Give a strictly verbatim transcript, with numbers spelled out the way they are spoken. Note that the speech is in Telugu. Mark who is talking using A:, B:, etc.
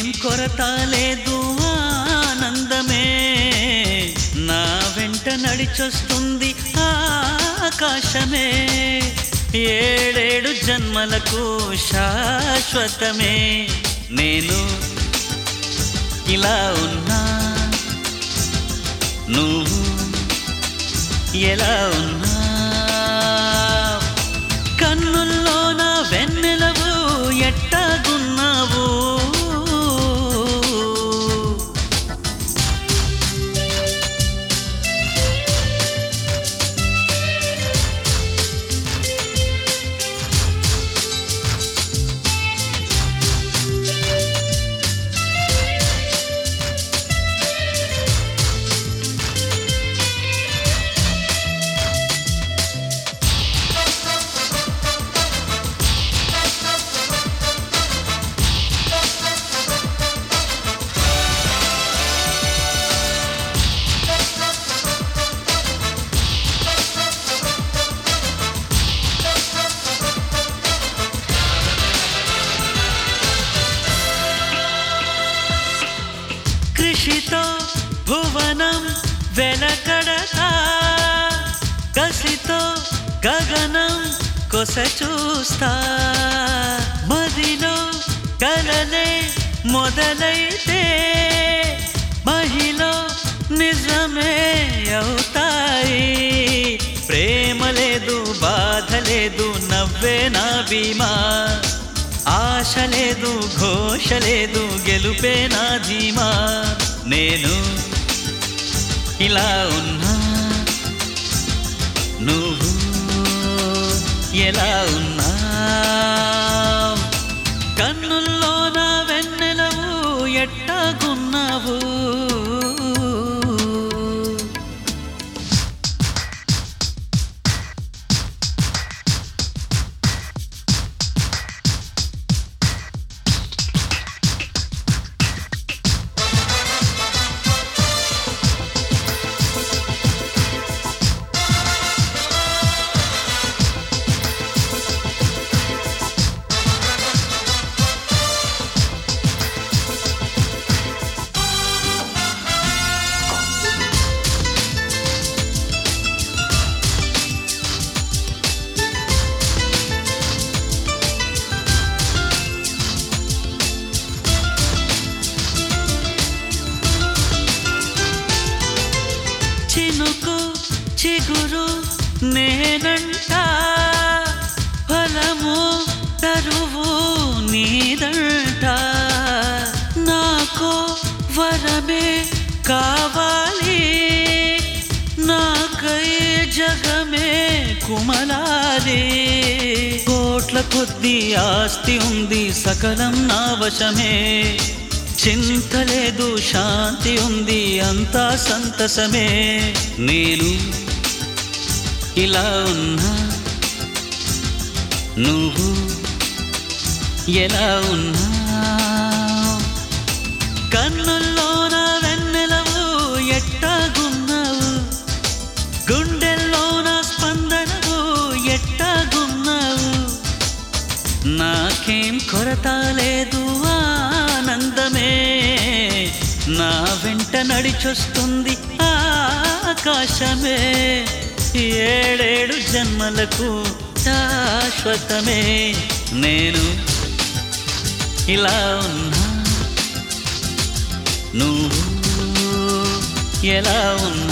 A: కొరత లేదు ఆనందమే నా వెంట నడిచొస్తుంది ఆకాశమే ఏడేడు జన్మలకు శాశ్వతమే నేను ఇలా ఉన్నా నువ్వు ఎలా ఉన్నా కన్నుల్లోన వెన్నెలవు ఎట్టాగున్నావు కృషితో భువనం వెలకడతా కసితో గగనం కొస చూస్తా మదిలో కలలే మొదలైతే మహిళ నిజమే అవుతాయి ప్రేమ లేదు బాధ లేదు నవ్వే నా బీమా ఆశ లేదు ఘోష లేదు గెలుపే నా ధీమా నేను ఇలా ఉన్నా నువ్వు ఎలా ఉన్నా కన్నుల్లోన వెన్నెలవు ఎట్టాగున్నావు చినుకు చిగురు నేనంట ఫలము తరువు నీదంట నాకు వరమే కావాలి నాకై జగమే కుమలాలి కోట్ల కొద్ది ఆస్తి ఉంది సకలం నా వశమే చింత లేదు శాంతి ఉంది అంతా సంతసమే నేను ఇలా ఉన్నా నువ్వు ఎలా ఉన్నా కన్నుల్లోన వెన్నెలవు ఎట్టాగున్నావు గుండెల్లోన స్పందనవు ఎట్టాగున్నావు నాకేం కొరత లేదు ఆనందమే నా వెంట నడిచొస్తుంది ఆకాశమే ఏడేడు జన్మలకు శాశ్వతమే నేను ఇలా ఉన్నా నువ్వు ఎలా ఉన్నా